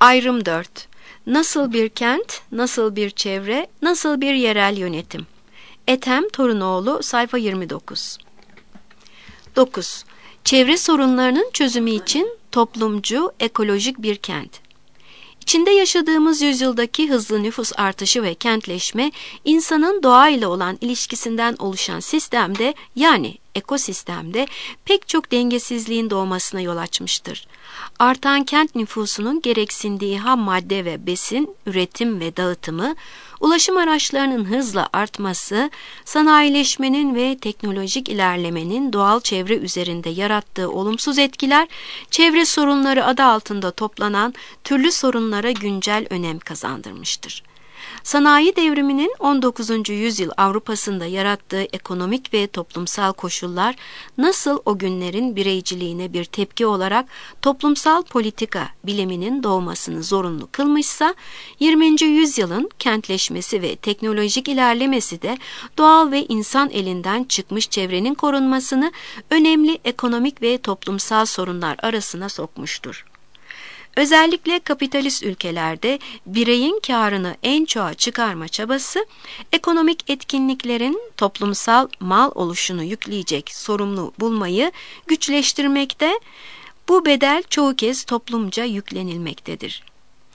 Ayrım 4. Nasıl bir kent, nasıl bir çevre, nasıl bir yerel yönetim? Ethem Torunoğlu, sayfa 29. 9. Çevre sorunlarının çözümü için toplumcu, ekolojik bir kent. İçinde yaşadığımız yüzyıldaki hızlı nüfus artışı ve kentleşme, insanın doğayla olan ilişkisinden oluşan sistemde, yani ekosistemde pek çok dengesizliğin doğmasına yol açmıştır. Artan kent nüfusunun gereksindiği ham madde ve besin, üretim ve dağıtımı, ulaşım araçlarının hızla artması, sanayileşmenin ve teknolojik ilerlemenin doğal çevre üzerinde yarattığı olumsuz etkiler, çevre sorunları adı altında toplanan türlü sorunlara güncel önem kazandırmıştır. Sanayi devriminin 19. yüzyıl Avrupa'sında yarattığı ekonomik ve toplumsal koşullar nasıl o günlerin bireyciliğine bir tepki olarak toplumsal politika biliminin doğmasını zorunlu kılmışsa, 20. yüzyılın kentleşmesi ve teknolojik ilerlemesi de doğal ve insan elinden çıkmış çevrenin korunmasını önemli ekonomik ve toplumsal sorunlar arasına sokmuştur. Özellikle kapitalist ülkelerde bireyin karını en çoğa çıkarma çabası, ekonomik etkinliklerin toplumsal mal oluşunu yükleyecek sorumlu bulmayı güçleştirmekte, bu bedel çoğu kez toplumca yüklenilmektedir.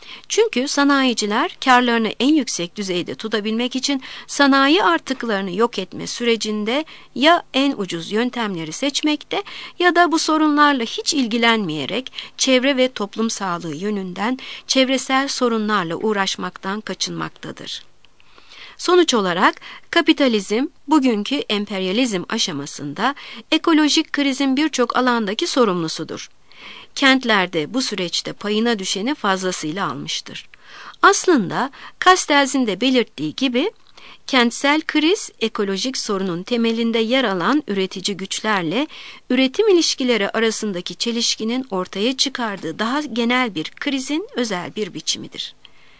Çünkü sanayiciler karlarını en yüksek düzeyde tutabilmek için sanayi artıklarını yok etme sürecinde ya en ucuz yöntemleri seçmekte ya da bu sorunlarla hiç ilgilenmeyerek çevre ve toplum sağlığı yönünden çevresel sorunlarla uğraşmaktan kaçınmaktadır. Sonuç olarak kapitalizm bugünkü emperyalizm aşamasında ekolojik krizin birçok alandaki sorumlusudur. Kentlerde bu süreçte payına düşeni fazlasıyla almıştır. Aslında Castells'in de belirttiği gibi, kentsel kriz, ekolojik sorunun temelinde yer alan üretici güçlerle üretim ilişkileri arasındaki çelişkinin ortaya çıkardığı daha genel bir krizin özel bir biçimidir.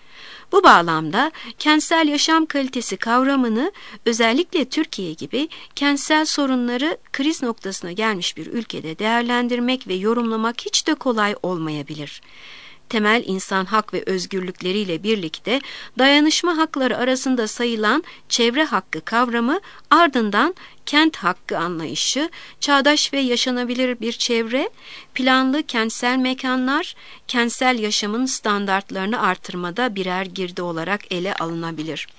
Bu bağlamda kentsel yaşam kalitesi kavramını özellikle Türkiye gibi kentsel sorunları kriz noktasına gelmiş bir ülkede değerlendirmek ve yorumlamak hiç de kolay olmayabilir. Temel insan hak ve özgürlükleriyle birlikte dayanışma hakları arasında sayılan çevre hakkı kavramı, ardından kent hakkı anlayışı, çağdaş ve yaşanabilir bir çevre, planlı kentsel mekanlar, kentsel yaşamın standartlarını artırmada birer girdi olarak ele alınabilir.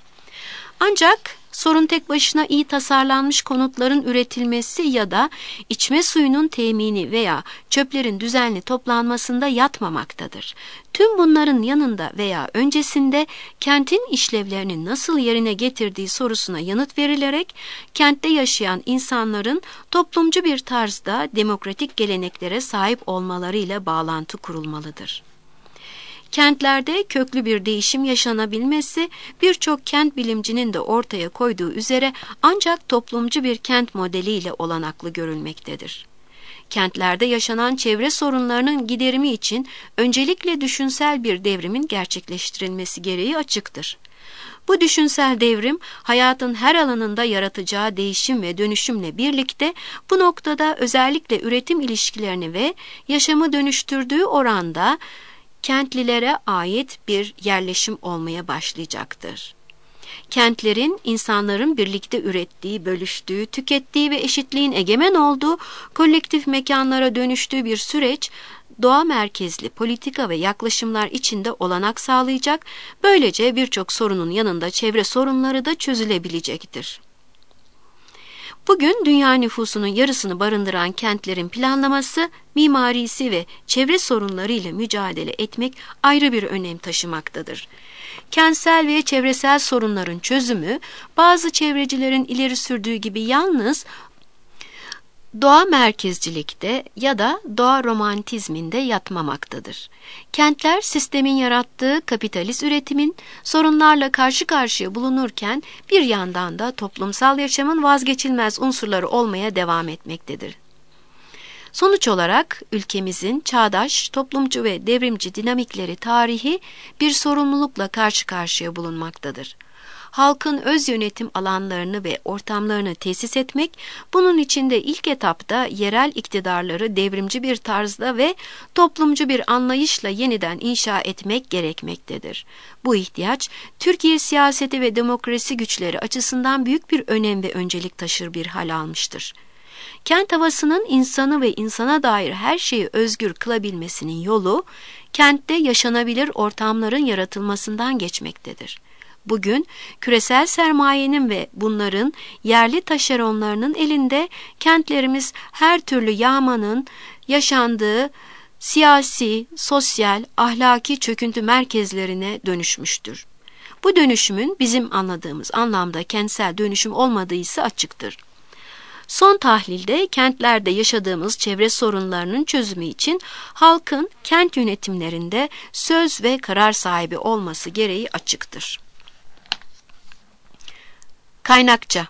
Ancak sorun tek başına iyi tasarlanmış konutların üretilmesi ya da içme suyunun temini veya çöplerin düzenli toplanmasında yatmamaktadır. Tüm bunların yanında veya öncesinde kentin işlevlerini nasıl yerine getirdiği sorusuna yanıt verilerek kentte yaşayan insanların toplumcu bir tarzda demokratik geleneklere sahip olmalarıyla bağlantı kurulmalıdır. Kentlerde köklü bir değişim yaşanabilmesi, birçok kent bilimcinin de ortaya koyduğu üzere ancak toplumcu bir kent modeliyle olanaklı görülmektedir. Kentlerde yaşanan çevre sorunlarının giderimi için öncelikle düşünsel bir devrimin gerçekleştirilmesi gereği açıktır. Bu düşünsel devrim, hayatın her alanında yaratacağı değişim ve dönüşümle birlikte bu noktada özellikle üretim ilişkilerini ve yaşamı dönüştürdüğü oranda kentlilere ait bir yerleşim olmaya başlayacaktır. Kentlerin, insanların birlikte ürettiği, bölüştüğü, tükettiği ve eşitliğin egemen olduğu, kolektif mekanlara dönüştüğü bir süreç, doğa merkezli politika ve yaklaşımlar içinde olanak sağlayacak, böylece birçok sorunun yanında çevre sorunları da çözülebilecektir. Bugün dünya nüfusunun yarısını barındıran kentlerin planlaması, mimarisi ve çevre sorunlarıyla mücadele etmek ayrı bir önem taşımaktadır. Kentsel ve çevresel sorunların çözümü, bazı çevrecilerin ileri sürdüğü gibi yalnız doğa merkezcilikte ya da doğa romantizminde yatmamaktadır. Kentler sistemin yarattığı kapitalist üretimin sorunlarla karşı karşıya bulunurken bir yandan da toplumsal yaşamın vazgeçilmez unsurları olmaya devam etmektedir. Sonuç olarak ülkemizin çağdaş, toplumcu ve devrimci dinamikleri tarihi bir sorumlulukla karşı karşıya bulunmaktadır. halkın öz yönetim alanlarını ve ortamlarını tesis etmek, bunun için de ilk etapta yerel iktidarları devrimci bir tarzda ve toplumcu bir anlayışla yeniden inşa etmek gerekmektedir. Bu ihtiyaç, Türkiye siyaseti ve demokrasi güçleri açısından büyük bir önem ve öncelik taşır bir hal almıştır. Kent havasının insanı ve insana dair her şeyi özgür kılabilmesinin yolu, kentte yaşanabilir ortamların yaratılmasından geçmektedir. Bugün küresel sermayenin ve bunların yerli taşeronlarının elinde kentlerimiz her türlü yağmanın yaşandığı siyasi, sosyal, ahlaki çöküntü merkezlerine dönüşmüştür. Bu dönüşümün bizim anladığımız anlamda kentsel dönüşüm olmadığı ise açıktır. Son tahlilde kentlerde yaşadığımız çevre sorunlarının çözümü için halkın kent yönetimlerinde söz ve karar sahibi olması gereği açıktır. Kaynakça: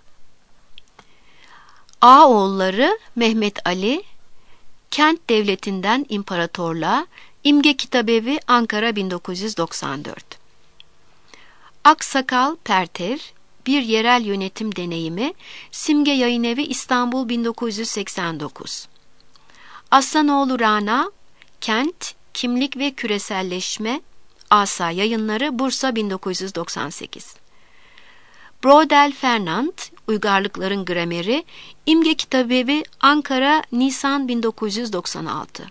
Ağaoğulları Mehmet Ali, Kent Devletinden İmparatorluğa, İmge Kitabevi, Ankara 1994. Aksakal Pertev, Bir Yerel Yönetim Deneyimi, Simge Yayınevi, İstanbul 1989. Aslanoğlu Rana, Kent, Kimlik ve Küreselleşme, Asa Yayınları, Bursa 1998. Brodel Fernand, Uygarlıkların Grameri, İmge Kitabevi, Ankara, Nisan 1996.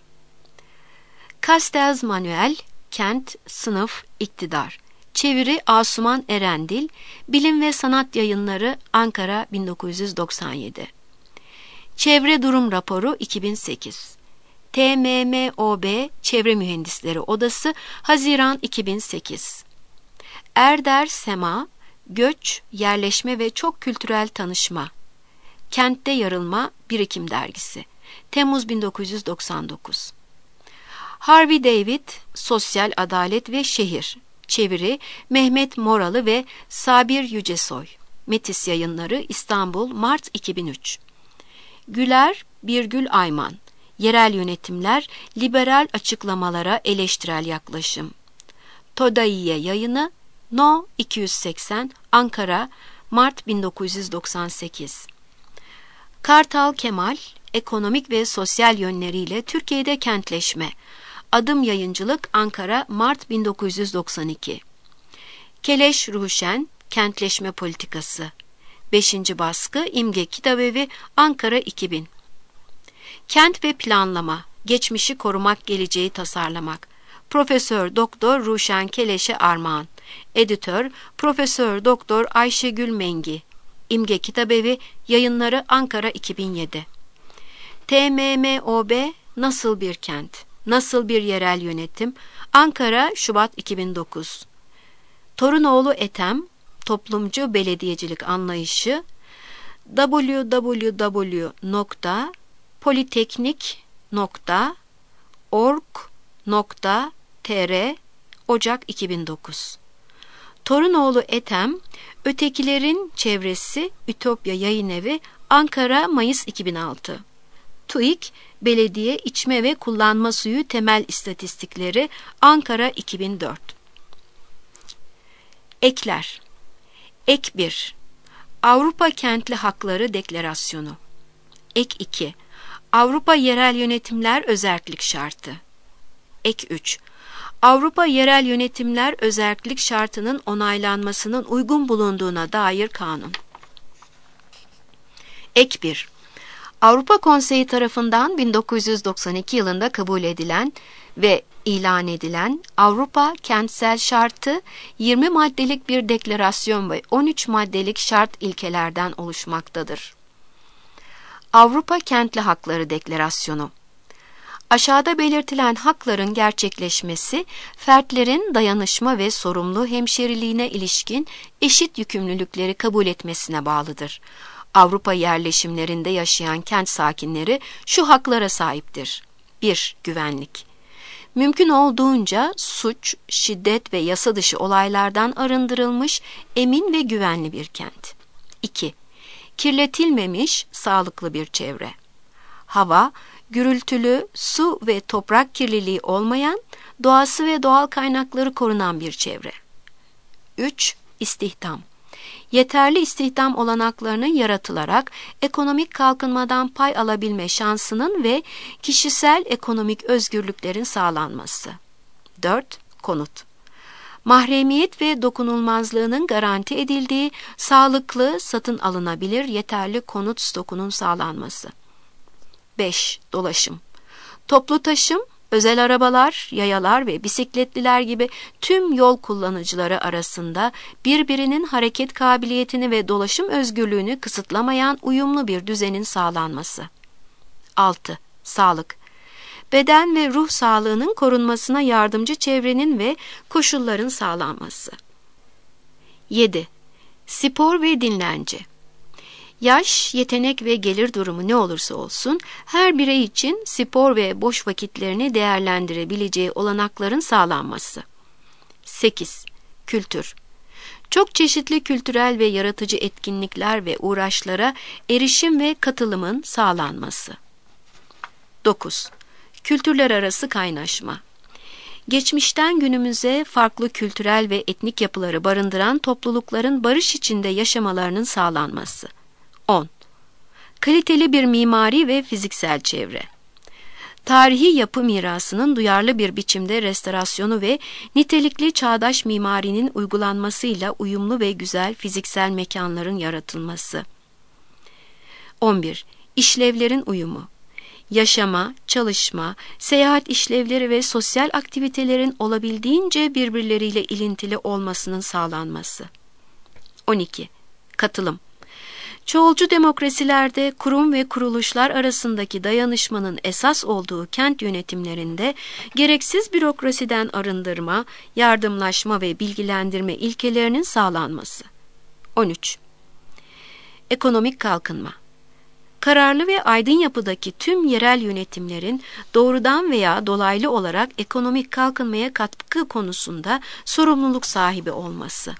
Castells Manuel, Kent, Sınıf, İktidar. Çeviri Asuman Erendil, Bilim ve Sanat Yayınları, Ankara 1997. Çevre Durum Raporu 2008. TMMOB Çevre Mühendisleri Odası, Haziran 2008. Erder Sema, Göç, Yerleşme ve Çok Kültürel Tanışma. Kentte Yarılma, Birikim Dergisi, Temmuz 1999. Harvey David, Sosyal Adalet ve Şehir. Çeviri Mehmet Moralı ve Sabir Yücesoy. Metis Yayınları, İstanbul, Mart 2003. Güler Birgül Ayman, Yerel Yönetimler, Liberal Açıklamalara Eleştirel Yaklaşım. Todaiye Yayını, No 280, Ankara, Mart 1998. Kartal Kemal, Ekonomik ve Sosyal Yönleriyle Türkiye'de Kentleşme. Adım Yayıncılık, Ankara, Mart 1992. Keleş Ruşen, Kentleşme Politikası. 5. baskı, İmge Kitabevi, Ankara 2000. Kent ve Planlama, Geçmişi Korumak, Geleceği Tasarlamak. Profesör Doktor Ruşen Keleş'e armağan. Editör Profesör Doktor Ayşegül Mengi. İmge Kitabevi, Yayınları, Ankara 2007. TMMOB, Nasıl Bir Kent? Nasıl Bir Yerel Yönetim? Ankara, Şubat 2009. Torunoğlu Ethem, Toplumcu Belediyecilik Anlayışı, www.politeknik.org.tr, Ocak 2009. Torunoğlu Ethem, Ötekilerin Çevresi, Ütopya Yayınevi, Ankara, Mayıs 2006. TÜİK, Belediye İçme ve Kullanma Suyu Temel İstatistikleri, Ankara 2004. Ekler. Ek 1. Avrupa Kentli Hakları Deklarasyonu. Ek 2. Avrupa Yerel Yönetimler Özerklik Şartı. Ek 3. Avrupa Yerel Yönetimler Özerklik Şartı'nın onaylanmasının uygun bulunduğuna dair kanun. Ek 1. Avrupa Konseyi tarafından 1992 yılında kabul edilen ve ilan edilen Avrupa Kentsel Şartı, 20 maddelik bir deklarasyon ve 13 maddelik şart ilkelerden oluşmaktadır. Avrupa Kentli Hakları Deklarasyonu. Aşağıda belirtilen hakların gerçekleşmesi, fertlerin dayanışma ve sorumlu hemşeriliğine ilişkin eşit yükümlülükleri kabul etmesine bağlıdır. Avrupa yerleşimlerinde yaşayan kent sakinleri şu haklara sahiptir. 1. Güvenlik. Mümkün olduğunca suç, şiddet ve yasa dışı olaylardan arındırılmış, emin ve güvenli bir kent. 2. Kirletilmemiş, sağlıklı bir çevre. Hava, gürültülü, su ve toprak kirliliği olmayan, doğası ve doğal kaynakları korunan bir çevre. 3. İstihdam. yeterli istihdam olanaklarının yaratılarak ekonomik kalkınmadan pay alabilme şansının ve kişisel ekonomik özgürlüklerin sağlanması. 4. Konut. Mahremiyet ve dokunulmazlığının garanti edildiği, sağlıklı, satın alınabilir, yeterli konut stokunun sağlanması. 5. Dolaşım. Toplu taşım, özel arabalar, yayalar ve bisikletliler gibi tüm yol kullanıcıları arasında birbirinin hareket kabiliyetini ve dolaşım özgürlüğünü kısıtlamayan uyumlu bir düzenin sağlanması. 6. Sağlık. Beden ve ruh sağlığının korunmasına yardımcı çevrenin ve koşulların sağlanması. 7. Spor ve dinlence. Yaş, yetenek ve gelir durumu ne olursa olsun, her birey için spor ve boş vakitlerini değerlendirebileceği olanakların sağlanması. 8. Kültür. Çok çeşitli kültürel ve yaratıcı etkinlikler ve uğraşlara erişim ve katılımın sağlanması. 9. Kültürler arası kaynaşma. Geçmişten günümüze farklı kültürel ve etnik yapıları barındıran toplulukların barış içinde yaşamalarının sağlanması. 10. Kaliteli bir mimari ve fiziksel çevre. Tarihi yapı mirasının duyarlı bir biçimde restorasyonu ve nitelikli çağdaş mimarinin uygulanmasıyla uyumlu ve güzel fiziksel mekanların yaratılması. 11. İşlevlerin uyumu. Yaşama, çalışma, seyahat işlevleri ve sosyal aktivitelerin olabildiğince birbirleriyle ilintili olmasının sağlanması. 12. Katılım. Çoğulcu demokrasilerde kurum ve kuruluşlar arasındaki dayanışmanın esas olduğu kent yönetimlerinde gereksiz bürokrasiden arındırma, yardımlaşma ve bilgilendirme ilkelerinin sağlanması. 13. Ekonomik kalkınma. Kararlı ve aydın yapıdaki tüm yerel yönetimlerin doğrudan veya dolaylı olarak ekonomik kalkınmaya katkı konusunda sorumluluk sahibi olması.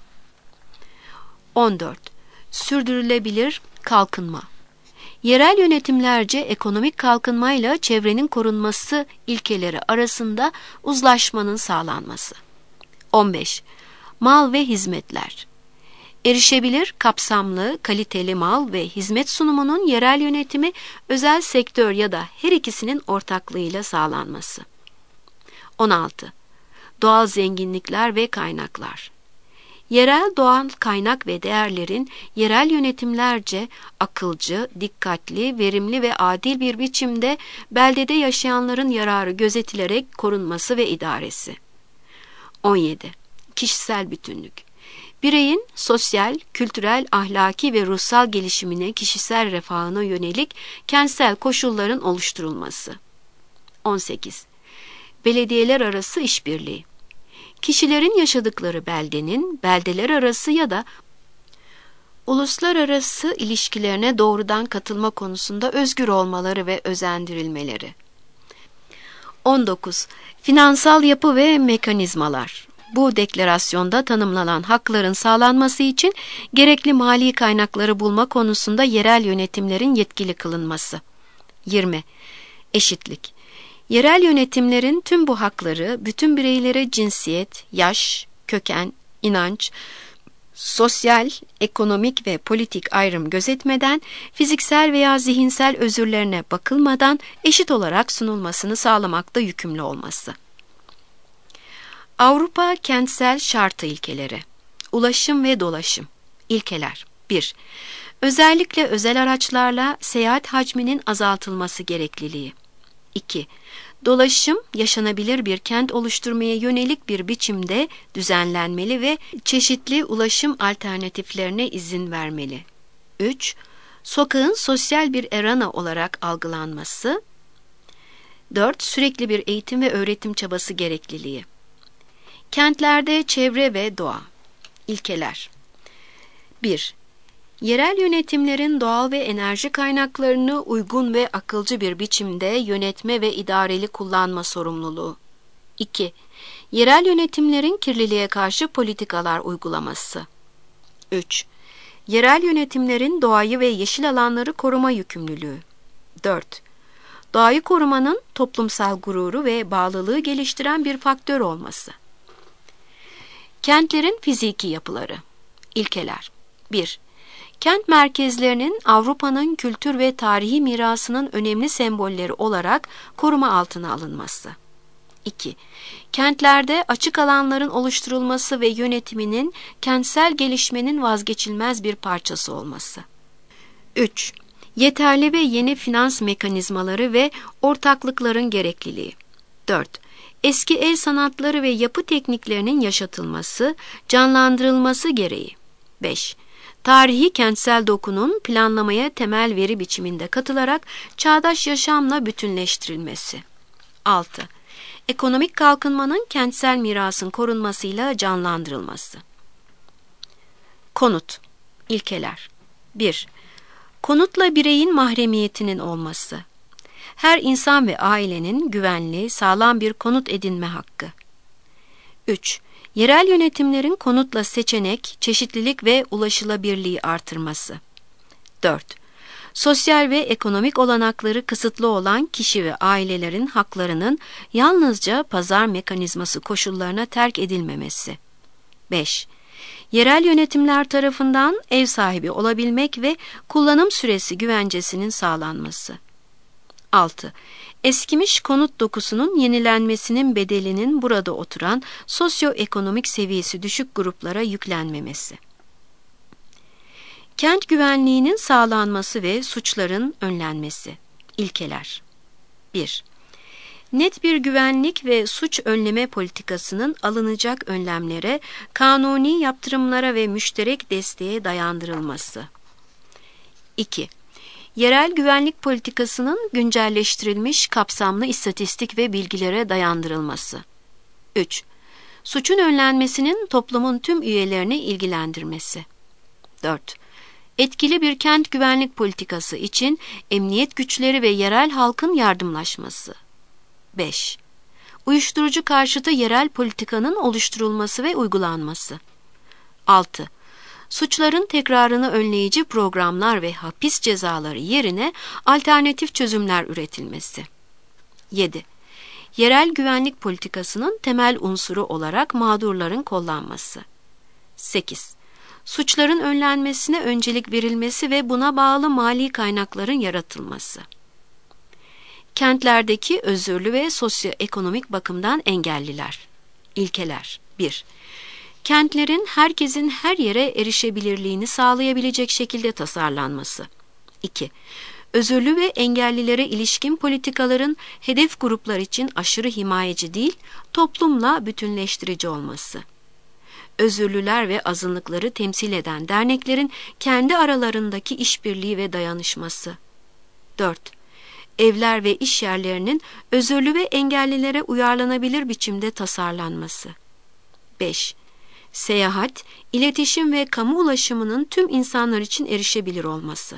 14. Sürdürülebilir kalkınma. Yerel yönetimlerce ekonomik kalkınmayla çevrenin korunması ilkeleri arasında uzlaşmanın sağlanması. 15. Mal ve hizmetler. Erişebilir, kapsamlı, kaliteli mal ve hizmet sunumunun yerel yönetimi, özel sektör ya da her ikisinin ortaklığıyla sağlanması. 16. Doğal zenginlikler ve kaynaklar. Yerel doğal kaynak ve değerlerin yerel yönetimlerce akılcı, dikkatli, verimli ve adil bir biçimde beldede yaşayanların yararı gözetilerek korunması ve idaresi. 17. Kişisel bütünlük. Bireyin sosyal, kültürel, ahlaki ve ruhsal gelişimine, kişisel refahına yönelik kentsel koşulların oluşturulması. 18. Belediyeler arası işbirliği. Kişilerin yaşadıkları beldenin beldeler arası ya da uluslararası ilişkilerine doğrudan katılma konusunda özgür olmaları ve özendirilmeleri. 19. Finansal yapı ve mekanizmalar. Bu deklarasyonda tanımlanan hakların sağlanması için gerekli mali kaynakları bulma konusunda yerel yönetimlerin yetkili kılınması. 20. Eşitlik. Yerel yönetimlerin tüm bu hakları bütün bireylere cinsiyet, yaş, köken, inanç, sosyal, ekonomik ve politik ayrım gözetmeden, fiziksel veya zihinsel özürlerine bakılmadan eşit olarak sunulmasını sağlamakta yükümlü olması. Avrupa kentsel şartı ilkeleri. Ulaşım ve dolaşım. İlkeler. 1. Özellikle özel araçlarla seyahat hacminin azaltılması gerekliliği. 2. Dolaşım, yaşanabilir bir kent oluşturmaya yönelik bir biçimde düzenlenmeli ve çeşitli ulaşım alternatiflerine izin vermeli. 3. Sokağın sosyal bir arena olarak algılanması. 4. Sürekli bir eğitim ve öğretim çabası gerekliliği. Kentlerde çevre ve doğa. İlkeler. 1. Yerel yönetimlerin doğal ve enerji kaynaklarını uygun ve akılcı bir biçimde yönetme ve idareli kullanma sorumluluğu. 2. Yerel yönetimlerin kirliliğe karşı politikalar uygulaması. 3. Yerel yönetimlerin doğayı ve yeşil alanları koruma yükümlülüğü. 4. Doğayı korumanın toplumsal gururu ve bağlılığı geliştiren bir faktör olması. Kentlerin fiziki yapıları. İlkeler. 1. Kent merkezlerinin Avrupa'nın kültür ve tarihi mirasının önemli sembolleri olarak koruma altına alınması. 2. Kentlerde açık alanların oluşturulması ve yönetiminin kentsel gelişmenin vazgeçilmez bir parçası olması. 3. Yeterli ve yeni finans mekanizmaları ve ortaklıkların gerekliliği. 4. Eski el sanatları ve yapı tekniklerinin yaşatılması, canlandırılması gereği. 5. Tarihi kentsel dokunun planlamaya temel veri biçiminde katılarak çağdaş yaşamla bütünleştirilmesi. 6. Ekonomik kalkınmanın kentsel mirasın korunmasıyla canlandırılması. Konut. İlkeler. 1. Konutla bireyin mahremiyetinin olması. Her insan ve ailenin güvenli, sağlam bir konut edinme hakkı. 3. Yerel yönetimlerin konutla seçenek, çeşitlilik ve ulaşılabilirliği artırması. 4. Sosyal ve ekonomik olanakları kısıtlı olan kişi ve ailelerin haklarının yalnızca pazar mekanizması koşullarına terk edilmemesi. 5. Yerel yönetimler tarafından ev sahibi olabilmek ve kullanım süresi güvencesinin sağlanması. 6. Eskimiş konut dokusunun yenilenmesinin bedelinin burada oturan sosyoekonomik seviyesi düşük gruplara yüklenmemesi. Kent güvenliğinin sağlanması ve suçların önlenmesi. İlkeler. 1. Net bir güvenlik ve suç önleme politikasının alınacak önlemlere, kanuni yaptırımlara ve müşterek desteğe dayandırılması. 2. Yerel güvenlik politikasının güncelleştirilmiş kapsamlı istatistik ve bilgilere dayandırılması. 3. Suçun önlenmesinin toplumun tüm üyelerini ilgilendirmesi. 4. Etkili bir kent güvenlik politikası için emniyet güçleri ve yerel halkın yardımlaşması. 5. Uyuşturucu karşıtı yerel politikanın oluşturulması ve uygulanması. 6. Suçların tekrarını önleyici programlar ve hapis cezaları yerine alternatif çözümler üretilmesi. 7. Yerel güvenlik politikasının temel unsuru olarak mağdurların kollanması. 8. Suçların önlenmesine öncelik verilmesi ve buna bağlı mali kaynakların yaratılması. Kentlerdeki özürlü ve sosyoekonomik bakımdan engelliler. İlkeler. 1. Kentlerin herkesin her yere erişebilirliğini sağlayabilecek şekilde tasarlanması. 2. Özürlü ve engellilere ilişkin politikaların hedef gruplar için aşırı himayeci değil, toplumla bütünleştirici olması. Özürlüler ve azınlıkları temsil eden derneklerin kendi aralarındaki işbirliği ve dayanışması. 4. Evler ve iş yerlerinin özürlü ve engellilere uyarlanabilir biçimde tasarlanması. 5. Seyahat, iletişim ve kamu ulaşımının tüm insanlar için erişebilir olması.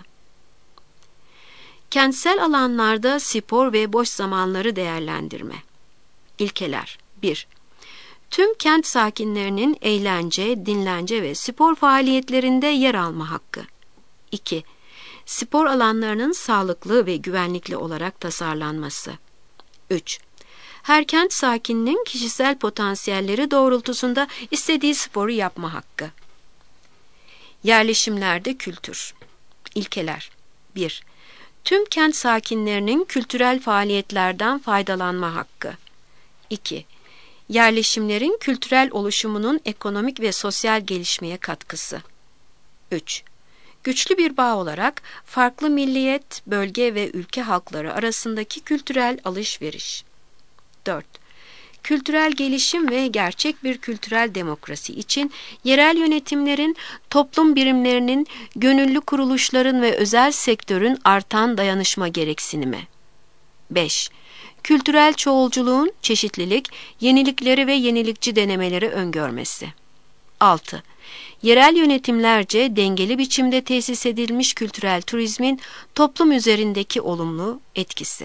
Kentsel alanlarda spor ve boş zamanları değerlendirme. İlkeler. 1. Tüm kent sakinlerinin eğlence, dinlence ve spor faaliyetlerinde yer alma hakkı. 2. Spor alanlarının sağlıklı ve güvenlikli olarak tasarlanması. 3. Her kent sakininin kişisel potansiyelleri doğrultusunda istediği sporu yapma hakkı. Yerleşimlerde kültür. İlkeler. 1. Tüm kent sakinlerinin kültürel faaliyetlerden faydalanma hakkı. 2. Yerleşimlerin kültürel oluşumunun ekonomik ve sosyal gelişmeye katkısı. 3. Güçlü bir bağ olarak farklı milliyet, bölge ve ülke halkları arasındaki kültürel alışveriş. 4. Kültürel gelişim ve gerçek bir kültürel demokrasi için yerel yönetimlerin, toplum birimlerinin, gönüllü kuruluşların ve özel sektörün artan dayanışma gereksinimi. 5. Kültürel çoğulculuğun çeşitlilik, yenilikleri ve yenilikçi denemeleri öngörmesi. 6. Yerel yönetimlerce dengeli biçimde tesis edilmiş kültürel turizmin toplum üzerindeki olumlu etkisi.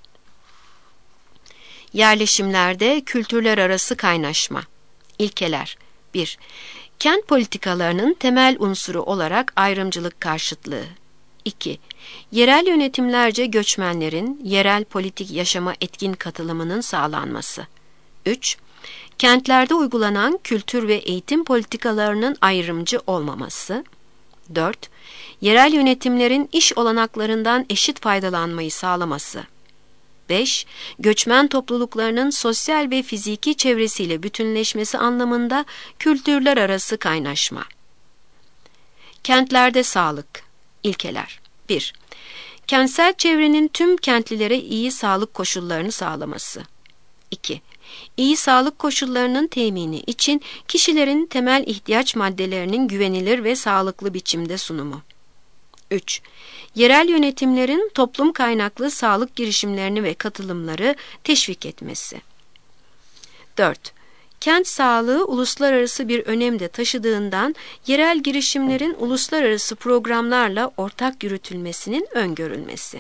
Yerleşimlerde kültürler arası kaynaşma. İlkeler. 1. Kent politikalarının temel unsuru olarak ayrımcılık karşıtlığı. 2. Yerel yönetimlerce göçmenlerin yerel politik yaşama etkin katılımının sağlanması. 3. Kentlerde uygulanan kültür ve eğitim politikalarının ayrımcı olmaması. 4. Yerel yönetimlerin iş olanaklarından eşit faydalanmayı sağlaması. 5. Göçmen topluluklarının sosyal ve fiziki çevresiyle bütünleşmesi anlamında kültürler arası kaynaşma. Kentlerde sağlık. İlkeler. 1. Kentsel çevrenin tüm kentlilere iyi sağlık koşullarını sağlaması. 2. İyi sağlık koşullarının temini için kişilerin temel ihtiyaç maddelerinin güvenilir ve sağlıklı biçimde sunumu. 3. Yerel yönetimlerin toplum kaynaklı sağlık girişimlerini ve katılımları teşvik etmesi. 4. Kent sağlığı uluslararası bir önem de taşıdığından yerel girişimlerin uluslararası programlarla ortak yürütülmesinin öngörülmesi.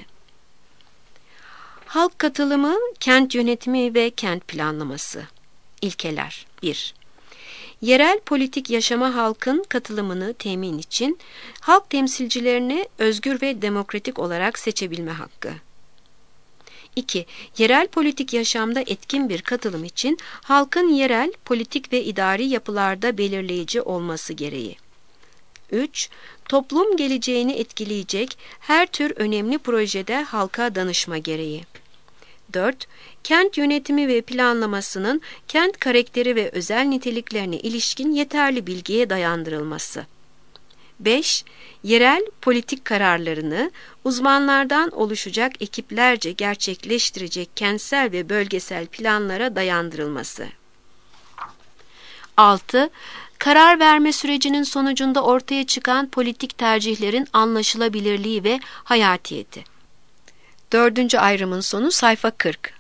Halk katılımı, kent yönetimi ve kent planlaması. İlkeler. 1. Yerel politik yaşama halkın katılımını temin için halk temsilcilerini özgür ve demokratik olarak seçebilme hakkı. 2. Yerel politik yaşamda etkin bir katılım için halkın yerel, politik ve idari yapılarda belirleyici olması gereği. 3. Toplum geleceğini etkileyecek her tür önemli projede halka danışma gereği. 4. Kent yönetimi ve planlamasının kent karakteri ve özel niteliklerine ilişkin yeterli bilgiye dayandırılması. 5. Yerel politik kararlarını uzmanlardan oluşacak ekiplerce gerçekleştirecek kentsel ve bölgesel planlara dayandırılması. 6. Karar verme sürecinin sonucunda ortaya çıkan politik tercihlerin anlaşılabilirliği ve hayatiyeti. 4. ayrımın sonu sayfa 40.